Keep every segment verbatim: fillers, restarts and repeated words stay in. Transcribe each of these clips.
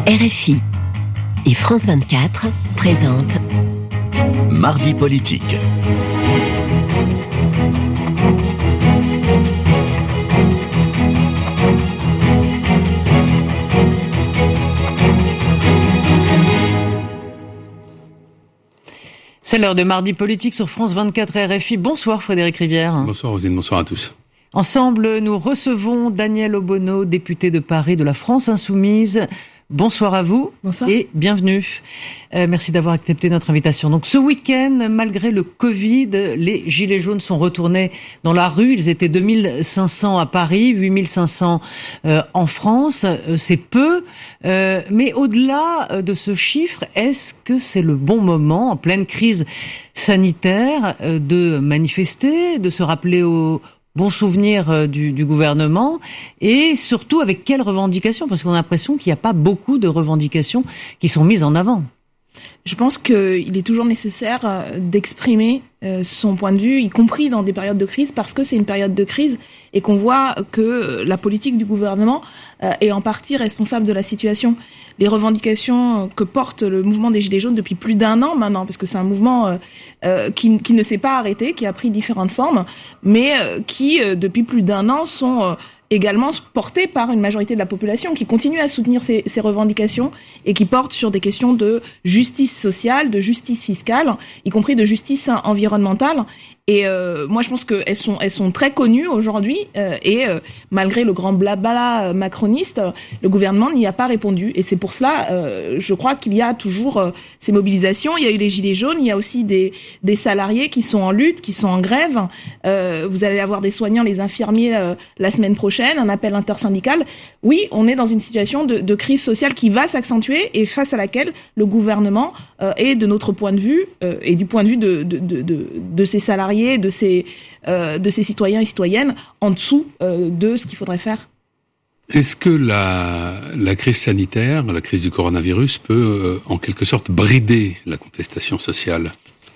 R F I et France vingt-quatre présentent Mardi politique. C'est l'heure de Mardi politique sur France vingt-quatre R F I. Bonsoir Frédéric Rivière. Bonsoir Rosine, bonsoir à tous. Ensemble, nous recevons Daniel Obono, député de Paris de la France Insoumise. Bonsoir à vous. Bonsoir. Et bienvenue. Euh, merci d'avoir accepté notre invitation. Donc ce week-end, malgré le Covid, les Gilets jaunes sont retournés dans la rue. Ils étaient deux mille cinq cents à Paris, huit mille cinq cents euh, en France. Euh, c'est peu. Euh, mais au-delà de ce chiffre, est-ce que c'est le bon moment, en pleine crise sanitaire, euh, de manifester, de se rappeler au bon souvenir du, du gouvernement, et surtout avec quelles revendications, parce qu'on a l'impression qu'il n'y a pas beaucoup de revendications qui sont mises en avant. Je pense qu'il est toujours nécessaire d'exprimer son point de vue, y compris dans des périodes de crise, parce que c'est une période de crise et qu'on voit que la politique du gouvernement est en partie responsable de la situation. Les revendications que porte le mouvement des Gilets jaunes depuis plus d'un an maintenant, parce que c'est un mouvement euh, qui, qui ne s'est pas arrêté, qui a pris différentes formes, mais euh, qui, euh, depuis plus d'un an, sont euh, également portés par une majorité de la population, qui continue à soutenir ces, ces revendications et qui portent sur des questions de justice sociale, de justice fiscale, y compris de justice environnementale. Et euh, moi, je pense qu'elles sont, elles sont très connues aujourd'hui. Euh, et euh, malgré le grand blabla macroniste, le gouvernement n'y a pas répondu. Et c'est pour cela, euh, je crois qu'il y a toujours euh, ces mobilisations. Il y a eu les Gilets jaunes, il y a aussi des, des salariés qui sont en lutte, qui sont en grève. Euh, vous allez avoir des soignants, les infirmiers euh, la semaine prochaine, un appel intersyndical. Oui, on est dans une situation de, de crise sociale qui va s'accentuer et face à laquelle le gouvernement euh, est, de notre point de vue, euh, et du point de vue de, de, de, de, de ses salariés, de ces, euh, de ces citoyens et citoyennes en dessous euh, de ce qu'il faudrait faire. Est-ce que la, la crise sanitaire, la crise du coronavirus peut euh, en quelque sorte brider la contestation sociale ?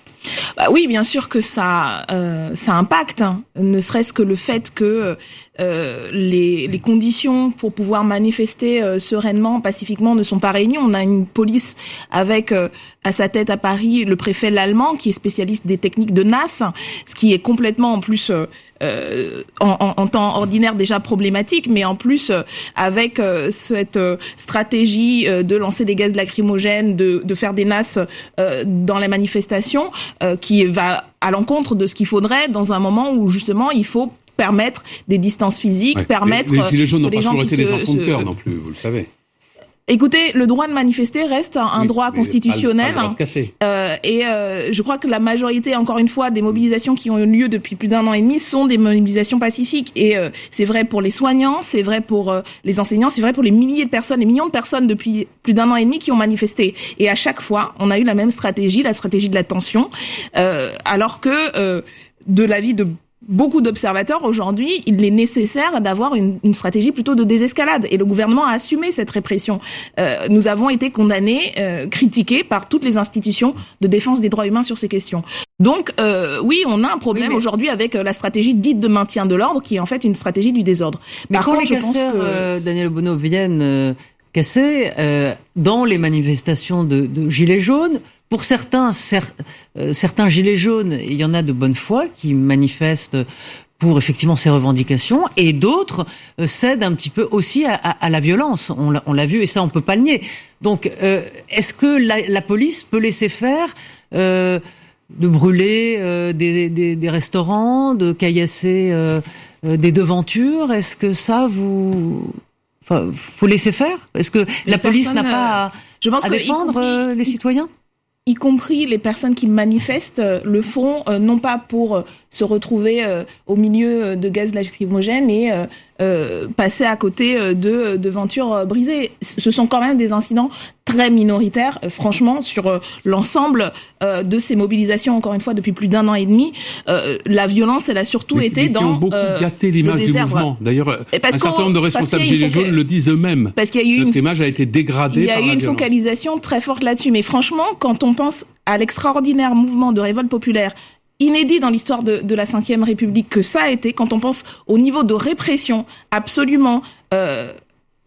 Bah oui, bien sûr que ça, euh, ça impacte, hein. Ne serait-ce que le fait que euh, les, les conditions pour pouvoir manifester euh, sereinement, pacifiquement, ne sont pas réunies. On a une police avec euh, à sa tête à Paris le préfet Lallemand, qui est spécialiste des techniques de N A S, ce qui est complètement en plus euh, Euh, en, en, en temps ordinaire déjà problématique, mais en plus euh, avec euh, cette euh, stratégie euh, de lancer des gaz lacrymogènes, de, de faire des N A S euh, dans les manifestations, euh, qui va à l'encontre de ce qu'il faudrait dans un moment où justement il faut permettre des distances physiques, ouais, permettre les, les gilets jaunes que n'ont les pas gens toujours été des enfants se, de cœur non plus, vous le savez. Écoutez, le droit de manifester reste un oui, droit constitutionnel, pas, pas euh, et euh, je crois que la majorité, encore une fois, des mobilisations qui ont eu lieu depuis plus d'un an et demi sont des mobilisations pacifiques. Et euh, c'est vrai pour les soignants, c'est vrai pour euh, les enseignants, c'est vrai pour les milliers de personnes, les millions de personnes depuis plus d'un an et demi qui ont manifesté. Et à chaque fois, on a eu la même stratégie, la stratégie de la tension, euh, alors que euh, de l'avis de beaucoup d'observateurs, aujourd'hui, il est nécessaire d'avoir une, une stratégie plutôt de désescalade. Et le gouvernement a assumé cette répression. Euh, nous avons été condamnés, euh, critiqués par toutes les institutions de défense des droits humains sur ces questions. Donc, euh, oui, on a un problème oui, mais... aujourd'hui avec la stratégie dite de maintien de l'ordre, qui est en fait une stratégie du désordre. Mais par quand contre, les casseurs, que... euh, Daniel Obono, viennent euh, casser euh, dans les manifestations de, de Gilets jaunes, pour certains, cer- euh, certains gilets jaunes, il y en a de bonne foi qui manifestent pour effectivement ces revendications, et d'autres euh, cèdent un petit peu aussi à, à, à la violence. On l'a, on l'a vu, et ça on peut pas le nier. Donc, euh, est-ce que la, la police peut laisser faire euh, de brûler euh, des, des, des restaurants, de caillasser euh, euh, des devantures ? Est-ce que ça vous... Enfin, faut laisser faire ? Est-ce que les la police n'a pas à, je pense à que défendre compris, les citoyens ? Y compris les personnes qui manifestent, euh, le font euh, non pas pour euh, se retrouver euh, au milieu de gaz lacrymogènes et euh, euh, passer à côté euh, de devantures euh, brisées. Ce sont quand même des incidents très minoritaires, euh, franchement, sur euh, l'ensemble euh, de ces mobilisations, encore une fois, depuis plus d'un an et demi. Euh, la violence, elle a surtout mais, été mais dans qui ont beaucoup euh, gâté l'image du mouvement. D'ailleurs, un certain nombre de responsables Gilets jaunes le disent eux-mêmes. Parce qu'il y a eu Notre une... image a été dégradée par la violence. Il y a eu une focalisation très forte là-dessus. Mais franchement, quand on pense à l'extraordinaire mouvement de révolte populaire inédit dans l'histoire de, de la cinquième République que ça a été, quand on pense au niveau de répression absolument euh,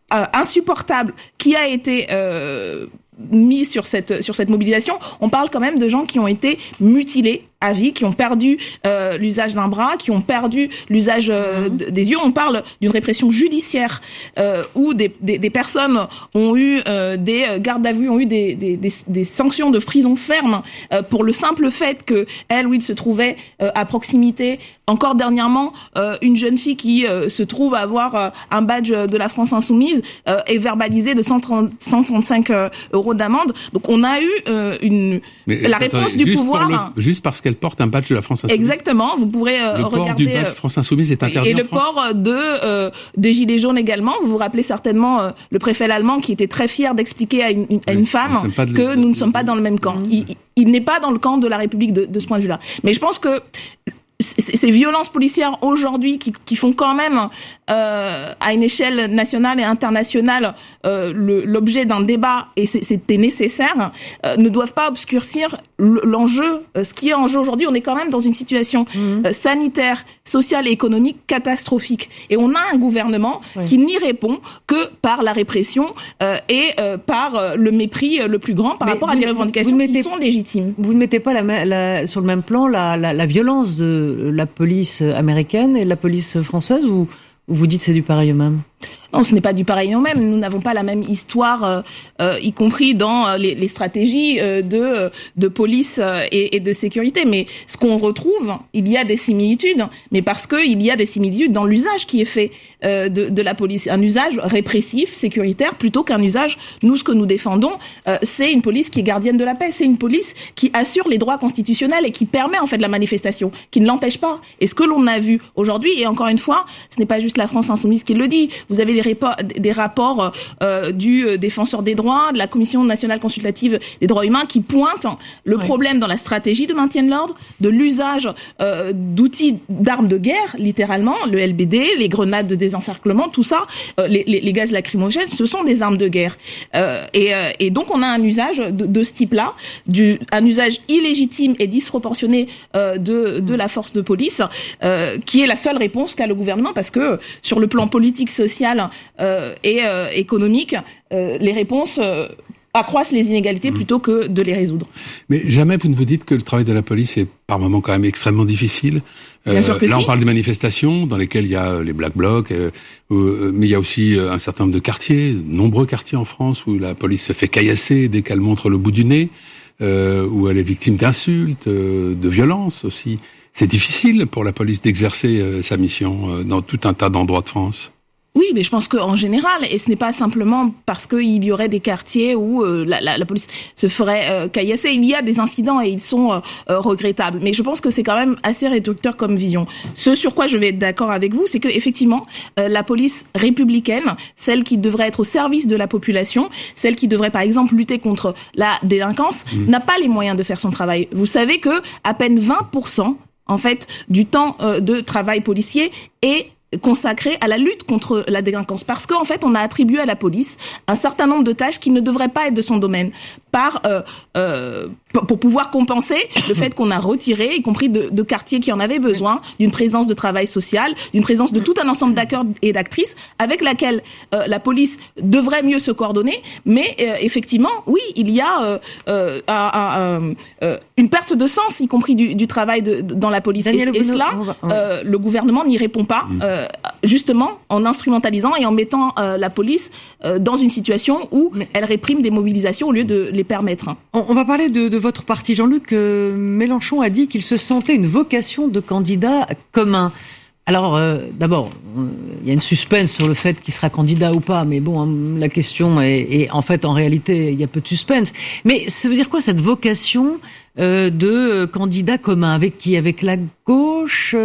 euh, insupportable qui a été euh, mis sur cette sur cette mobilisation. On parle quand même de gens qui ont été mutilés à vie, qui ont perdu euh, l'usage d'un bras, qui ont perdu l'usage euh, mmh. des yeux. On parle d'une répression judiciaire euh, où des, des, des personnes ont eu euh, des gardes à vue, ont eu des, des, des, des sanctions de prison ferme euh, pour le simple fait que elle ou il se trouvait euh, à proximité. Encore dernièrement, euh, une jeune fille qui euh, se trouve avoir euh, un badge de la France Insoumise euh, est verbalisée de cent trente, cent trente-cinq euh, euros d'amende. Donc on a eu euh, une Mais, la réponse attendez, du pouvoir. Le, juste parce qu'elle porte un badge de la France Insoumise. Exactement. Vous pourrez euh, le regarder. Le port du badge France Insoumise est interdit et en le France. port de euh, des gilets jaunes également. Vous vous rappelez certainement euh, le préfet allemand qui était très fier d'expliquer à une, une, à une oui, femme que de... nous ne sommes pas dans le même camp. Mmh. Il, il n'est pas dans le camp de la République de, de ce point de vue-là. Mais je pense que ces violences policières aujourd'hui qui, qui font quand même euh, à une échelle nationale et internationale euh, le, l'objet d'un débat, et c'était nécessaire, euh, ne doivent pas obscurcir l'enjeu. Ce qui est en jeu aujourd'hui, on est quand même dans une situation mmh. euh, sanitaire, sociale et économique catastrophique. Et on a un gouvernement oui. qui n'y répond que par la répression euh, et euh, par euh, le mépris euh, le plus grand par Mais rapport vous, à des revendications mettez, qui sont légitimes. Vous ne mettez pas la, la, sur le même plan la, la, la violence de la police américaine et la police française, ou, ou vous dites c'est du pareil au même? Non, ce n'est pas du pareil au même. Nous n'avons pas la même histoire, euh, euh, y compris dans euh, les, les stratégies euh, de de police euh, et, et de sécurité. Mais ce qu'on retrouve, il y a des similitudes, mais parce que il y a des similitudes dans l'usage qui est fait euh, de, de la police, un usage répressif, sécuritaire, plutôt qu'un usage. Nous, ce que nous défendons, euh, c'est une police qui est gardienne de la paix. C'est une police qui assure les droits constitutionnels et qui permet en fait la manifestation, qui ne l'empêche pas. Et ce que l'on a vu aujourd'hui, et encore une fois, ce n'est pas juste la France Insoumise qui le dit. Vous avez des, répo- des rapports euh, du défenseur des droits, de la Commission nationale consultative des droits humains qui pointent le oui. problème dans la stratégie de maintien de l'ordre, de l'usage euh, d'outils d'armes de guerre, littéralement, le L B D, les grenades de désencerclement, tout ça, euh, les, les, les gaz lacrymogènes, ce sont des armes de guerre. Euh, et, euh, et donc on a un usage de, de ce type-là, du, un usage illégitime et disproportionné euh, de, de la force de police, euh, qui est la seule réponse qu'a le gouvernement, parce que sur le plan politique, social euh, et euh, économique, euh, les réponses euh, accroissent les inégalités mmh. plutôt que de les résoudre. Mais jamais vous ne vous dites que le travail de la police est par moments quand même extrêmement difficile. Bien euh, sûr que là, si. on parle des manifestations dans lesquelles il y a les Black Blocs, euh, euh, mais il y a aussi un certain nombre de quartiers, de nombreux quartiers en France où la police se fait caillasser dès qu'elle montre le bout du nez, euh, où elle est victime d'insultes, euh, de violences aussi. C'est difficile pour la police d'exercer euh, sa mission euh, dans tout un tas d'endroits de France. Oui, mais je pense qu'en général, et ce n'est pas simplement parce qu'il y aurait des quartiers où euh, la, la, la police se ferait euh, caillasser. Il y a des incidents et ils sont euh, euh, regrettables. Mais je pense que c'est quand même assez réducteur comme vision. Ce sur quoi je vais être d'accord avec vous, c'est que effectivement, euh, la police républicaine, celle qui devrait être au service de la population, celle qui devrait par exemple lutter contre la délinquance, mmh. n'a pas les moyens de faire son travail. Vous savez que à peine vingt pour cent en fait du temps euh, de travail policier est consacré à la lutte contre la délinquance, parce qu'en fait on a attribué à la police un certain nombre de tâches qui ne devraient pas être de son domaine, par euh, euh, pour pouvoir compenser le fait qu'on a retiré, y compris de, de quartiers qui en avaient besoin, d'une présence de travail social, d'une présence de tout un ensemble d'acteurs et d'actrices avec laquelle euh, la police devrait mieux se coordonner. Mais euh, effectivement, oui, il y a euh, euh, un, un, un, une perte de sens, y compris du, du travail de, de, dans la police. Daniel et, et cela, euh, le gouvernement n'y répond pas. Euh, justement en instrumentalisant et en mettant euh, la police euh, dans une situation où Mais... elle réprime des mobilisations au lieu de les permettre. On, on va parler de, de votre parti. Jean-Luc euh, Mélenchon a dit qu'il se sentait une vocation de candidat commun. Alors, euh, d'abord, il euh, y a une suspense sur le fait qu'il sera candidat ou pas, mais bon, hein, la question est, est, en fait, en réalité, il y a peu de suspense. Mais ça veut dire quoi, cette vocation euh, de candidat commun? Avec qui? Avec la gauche,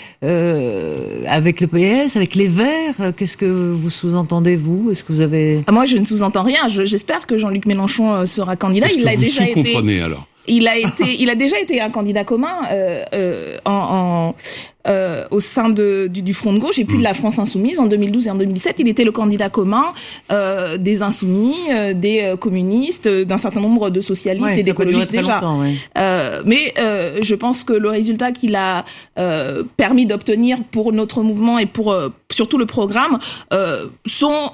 euh, avec le P S, avec les Verts? Qu'est-ce que vous sous-entendez, vous? Est-ce que vous avez... Moi, je ne sous-entends rien. Je, j'espère que Jean-Luc Mélenchon sera candidat. Est-ce il que l'a vous déjà été. Comprenez alors? Il a été, il a déjà été un candidat commun euh, euh, en, en euh, au sein de, du, du Front de gauche et puis de la France Insoumise en deux mille douze et en deux mille dix-sept. Il était le candidat commun euh, des Insoumis, euh, des euh, communistes, euh, d'un certain nombre de socialistes ouais, et d'écologistes déjà. Ouais. Euh, mais euh, je pense que le résultat qu'il a euh, permis d'obtenir pour notre mouvement et pour euh, surtout le programme euh, sont euh,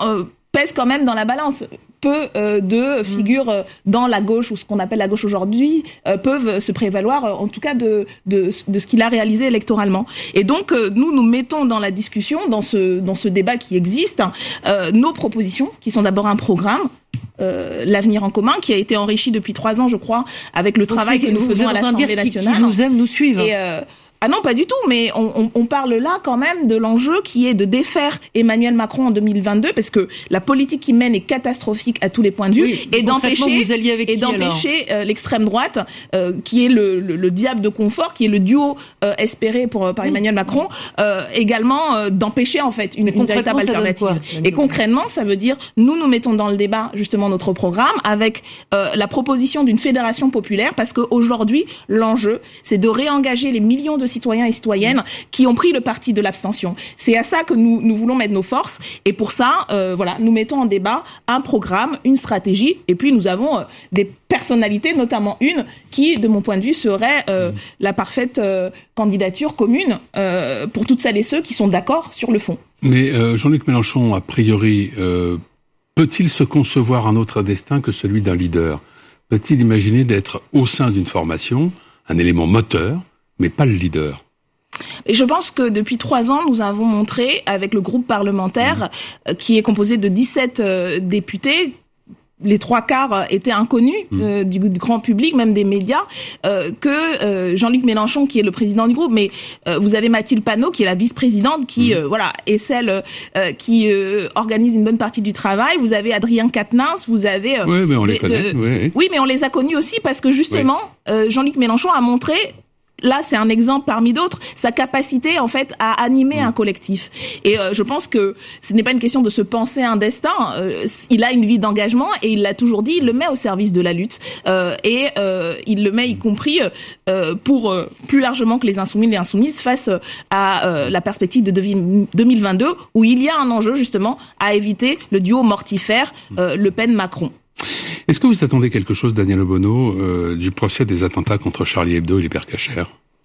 pèse quand même dans la balance. Peu euh, de figures euh, dans la gauche, ou ce qu'on appelle la gauche aujourd'hui, euh, peuvent se prévaloir, euh, en tout cas, de, de, de ce qu'il a réalisé électoralement. Et donc, euh, nous, nous mettons dans la discussion, dans ce, dans ce débat qui existe, euh, nos propositions, qui sont d'abord un programme, Euh, l'avenir en commun, qui a été enrichi depuis trois ans, je crois, avec le travail que nous faisons à l'Assemblée nationale. Qui nous aime, nous suivre. Et euh, ah non, pas du tout, mais on, on, on parle là quand même de l'enjeu qui est de défaire Emmanuel Macron en deux mille vingt-deux, parce que la politique qu'il mène est catastrophique à tous les points de vue, oui, et d'empêcher, vous alliez avec et qui, d'empêcher euh, l'extrême droite, euh, qui est le, le, le diable de confort, qui est le duo euh, espéré pour, par Emmanuel Macron, euh, également euh, d'empêcher en fait une, une véritable alternative. Quoi, et concrètement, ça veut dire, nous nous mettons dans le débat justement notre programme avec euh, la proposition d'une fédération populaire, parce qu'aujourd'hui, l'enjeu, c'est de réengager les millions de citoyens et citoyennes qui ont pris le parti de l'abstention. C'est à ça que nous, nous voulons mettre nos forces, et pour ça, euh, voilà, nous mettons en débat un programme, une stratégie, et puis nous avons euh, des personnalités, notamment une qui, de mon point de vue, serait euh, la parfaite euh, candidature commune euh, pour toutes celles et ceux qui sont d'accord sur le fond. Mais euh, Jean-Luc Mélenchon, a priori, euh, peut-il se concevoir un autre destin que celui d'un leader ? Peut-il imaginer d'être au sein d'une formation, un élément moteur, mais pas le leader ? Et je pense que depuis trois ans, nous avons montré, avec le groupe parlementaire, mmh. qui est composé de dix-sept euh, députés, les trois quarts étaient inconnus euh, du, du grand public, même des médias, euh, que euh, Jean-Luc Mélenchon, qui est le président du groupe, mais euh, vous avez Mathilde Panot, qui est la vice-présidente, qui euh, voilà est celle euh, qui euh, organise une bonne partie du travail. Vous avez Adrien Quatennens, vous avez euh, oui, mais on les des, connaît. De, oui. oui, mais on les a connus aussi parce que justement, oui. euh, Jean-Luc Mélenchon a montré. Là, c'est un exemple parmi d'autres, sa capacité en fait à animer mmh. un collectif. Et euh, je pense que ce n'est pas une question de se penser un destin. Euh, il a une vie d'engagement et il l'a toujours dit, il le met au service de la lutte. Euh, et euh, il le met y compris euh, pour euh, plus largement que les insoumis et les insoumises face à euh, la perspective de deux mille vingt-deux, où il y a un enjeu justement à éviter le duo mortifère euh, Le Pen-Macron. Est-ce que vous attendez quelque chose, Daniel Obono, euh, du procès des attentats contre Charlie Hebdo et l'Hypercacher ?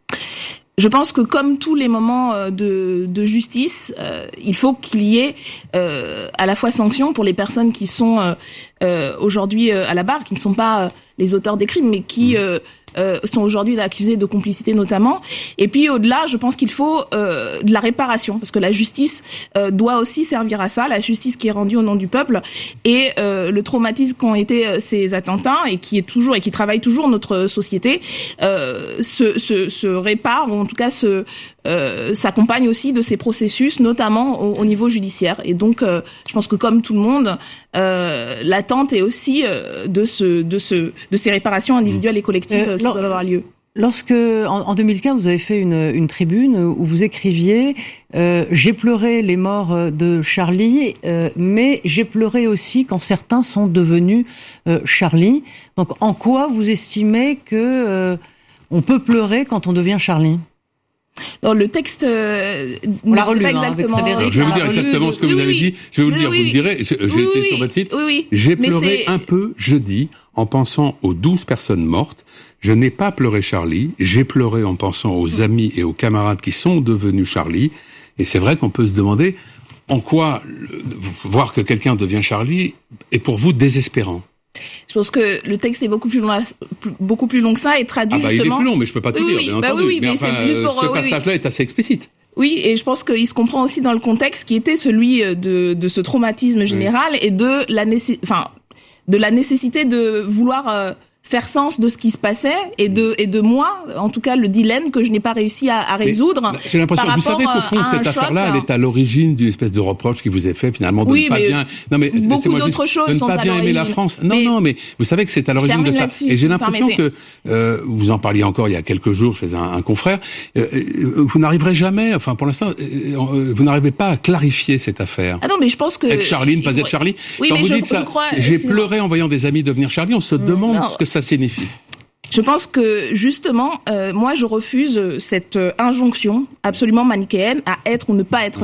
Je pense que comme tous les moments de, de justice, euh, il faut qu'il y ait euh, à la fois sanction pour les personnes qui sont euh, euh, aujourd'hui euh, à la barre, qui ne sont pas euh, les auteurs des crimes, mais qui euh, euh, sont aujourd'hui accusés de complicité notamment. Et puis au-delà, je pense qu'il faut euh, de la réparation, parce que la justice euh, doit aussi servir à ça, la justice qui est rendue au nom du peuple, et euh, le traumatisme qu'ont été euh, ces attentats et qui est toujours et qui travaille toujours notre société euh, se, se, se répare, ou en tout cas se euh, s'accompagne aussi de ces processus, notamment au, au niveau judiciaire. Et donc, euh, je pense que comme tout le monde, euh, l'attente est aussi euh, de ce de ce de ces réparations individuelles et collectives euh, qui doivent avoir lieu. Lorsque, en, en deux mille quinze, vous avez fait une, une tribune où vous écriviez euh, « J'ai pleuré les morts de Charlie, euh, mais j'ai pleuré aussi quand certains sont devenus euh, Charlie ». Donc, en quoi vous estimez que euh, on peut pleurer quand on devient Charlie ? Dans le texte, euh, on l'a relu, pas hein, exactement. avec Alors, je vais vous dire exactement ce que oui, vous avez oui. dit. Je vais vous le oui, dire, oui, vous le direz. J'ai oui, été oui, sur votre site. Oui, oui. J'ai Mais pleuré c'est... un peu jeudi en pensant aux douze personnes mortes. Je n'ai pas pleuré Charlie. J'ai pleuré en pensant aux amis et aux camarades qui sont devenus Charlie. Et c'est vrai qu'on peut se demander en quoi le, voir que quelqu'un devient Charlie est pour vous désespérant. Je pense que le texte est beaucoup plus long, beaucoup plus long que ça et traduit ah bah, justement. Il est plus long, mais je peux pas tout oui, dire, oui, bien bah entendu. Oui, oui, mais, mais enfin, c'est juste pour, ce oui, passage-là oui. est assez explicite. Oui, et je pense qu'il se comprend aussi dans le contexte qui était celui de, de ce traumatisme général oui. et de la nécessité, enfin, de la nécessité de vouloir euh, faire sens de ce qui se passait et de et de moi, en tout cas le dilemme que je n'ai pas réussi à, à résoudre. Mais j'ai l'impression, vous savez qu'au fond cette affaire-là, elle est à l'origine d'une espèce de reproche qui vous est fait finalement de oui, ne pas bien. Non mais beaucoup d'autres choses de ne sont pas à bien l'origine. aimer la France. Non, mais non, mais vous savez que c'est à l'origine de ça. Et j'ai l'impression que euh, vous en parliez encore il y a quelques jours chez un, un confrère. Euh, vous n'arriverez jamais, enfin pour l'instant, euh, vous n'arrivez pas à clarifier cette affaire. Ah non, mais je pense que être Charlie, ne pas être Charlie. Oui, Quand mais vous je, dites ça, je crois, j'ai pleuré en voyant des amis devenir Charlie. On se demande non. ce que ça signifie. Je pense que justement, euh, moi, je refuse cette euh, injonction absolument manichéenne à être ou ne pas être Charlie.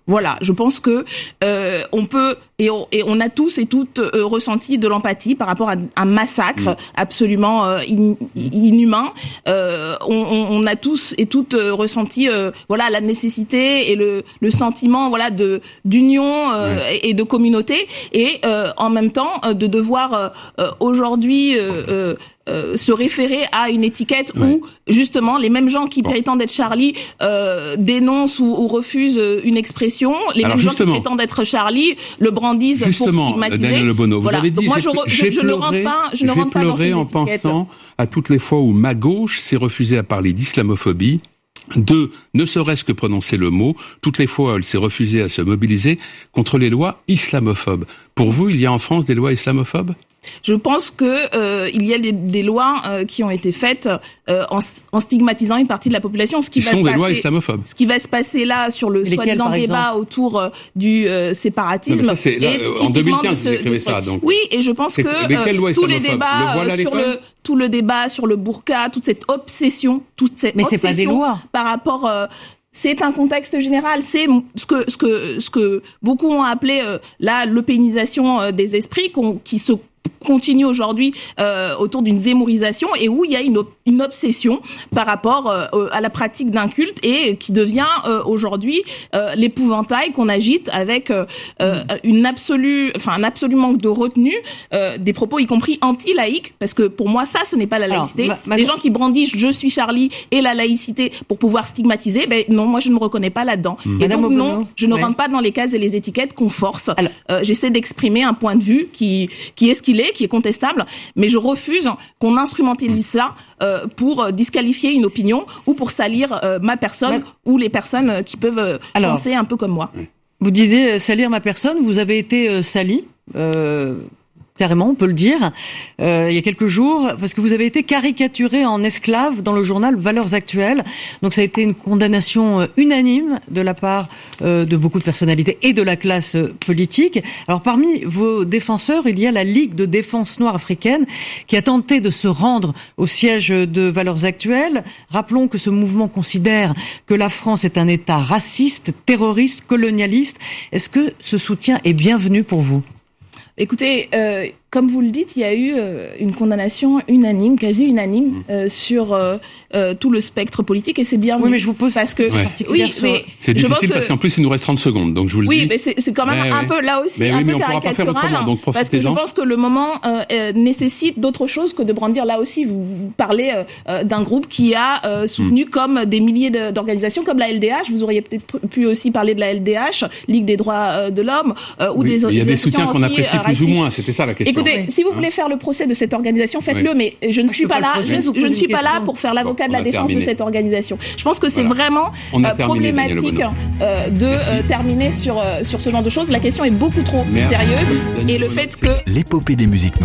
Voilà, je pense que euh, on peut et on, et on a tous et toutes euh, ressenti de l'empathie par rapport à un massacre mmh. absolument euh, in, inhumain. Euh, on, on a tous et toutes euh, ressenti euh, voilà la nécessité et le, le sentiment voilà de d'union euh, mmh. et, et de communauté et euh, en même temps euh, de devoir euh, aujourd'hui euh, euh, Euh, se référer à une étiquette ouais. où justement les mêmes gens qui bon. prétendent être Charlie euh, dénoncent ou, ou refusent une expression, les Alors mêmes gens qui prétendent être Charlie le brandissent justement, pour stigmatiser. Daniel Obono, vous voilà. avez dit, Donc moi je, je, je ne rentre pas, je ne rentre pas dans ces en étiquettes. Pensant à toutes les fois où ma gauche s'est refusée à parler d'islamophobie. Deux, ne serait-ce que prononcer le mot, toutes les fois elle s'est refusée à se mobiliser contre les lois islamophobes. Pour vous, il y a en France des lois islamophobes ? Je pense que euh, il y a des, des lois euh, qui ont été faites euh, en, en stigmatisant une partie de la population. Ce qui, qui va sont se des passer, lois islamophobes. Ce qui va se passer là sur le Lesquelles, soi-disant débat autour euh, du euh, séparatisme. Non, ça, c'est, là, en deux mille quinze, vous écrivez ça. Donc. Oui, et je pense c'est, que euh, tous les débats le sur le tout le débat sur le burqa, toute cette obsession, toute cette Mais obsession c'est pas des lois. par rapport euh, c'est un contexte général, c'est ce que ce que ce que beaucoup ont appelé euh, là l'eupénisation euh, des esprits qu'on, qui se continue aujourd'hui euh, autour d'une zémorisation et où il y a une, op- une obsession par rapport euh, à la pratique d'un culte et qui devient euh, aujourd'hui euh, l'épouvantail qu'on agite avec euh, euh, une absolue, enfin un absolu manque de retenue euh, des propos, y compris anti-laïques, parce que pour moi ça, ce n'est pas la laïcité. Alors, ma, ma... Les gens qui brandissent "je suis Charlie" et la laïcité pour pouvoir stigmatiser, ben non, moi je ne me reconnais pas là-dedans. Mmh. Et Madame donc Obono, non, je ne ouais. rentre pas dans les cases et les étiquettes qu'on force. Euh, j'essaie d'exprimer un point de vue qui qui est ce qu'il est, qui est contestable, mais je refuse qu'on instrumentalise ça euh, pour disqualifier une opinion ou pour salir euh, ma personne ouais. ou les personnes qui peuvent euh, Alors, penser un peu comme moi. Vous disiez salir ma personne, vous avez été euh, sali euh, carrément, on peut le dire, euh, il y a quelques jours, parce que vous avez été caricaturé en esclave dans le journal Valeurs Actuelles. Donc ça a été une condamnation euh, unanime de la part euh, de beaucoup de personnalités et de la classe euh, politique. Alors parmi vos défenseurs, il y a la Ligue de défense noire africaine qui a tenté de se rendre au siège de Valeurs Actuelles. Rappelons que ce mouvement considère que la France est un État raciste, terroriste, colonialiste. Est-ce que ce soutien est bienvenu pour vous ? Écoutez, euh, comme vous le dites, il y a eu euh, une condamnation unanime, quasi unanime, euh, sur euh, euh, tout le spectre politique, et c'est bien. Oui, mais je vous pose parce que ouais. oui, mais c'est difficile que... parce qu'en plus il nous reste trente secondes, donc je vous le oui, dis. Oui, mais c'est, c'est quand même mais, un peu là aussi mais un oui, peu caricatural, donc parce que je pense que le moment euh, euh, nécessite d'autre chose que de brandir. Là aussi, vous parlez euh, d'un groupe qui a euh, soutenu mm. comme des milliers de, d'organisations, comme la L D H. Vous auriez peut-être pu aussi parler de la L D H, Ligue des droits euh, de l'homme, euh, ou oui, des. Il y a des soutiens qu'on apprécie plus ou moins. C'était ça la question. Écoutez, si vous voulez faire le procès de cette organisation, faites-le, oui. mais je ne suis pas là, je, je ne suis pas là pour faire l'avocat bon, de la défense terminé. de cette organisation. Je pense que c'est voilà. vraiment euh, terminé, problématique euh, de euh, terminer sur, euh, sur ce genre de choses. La question est beaucoup trop Merci. sérieuse. Daniel et le fait que... L'épopée des musiques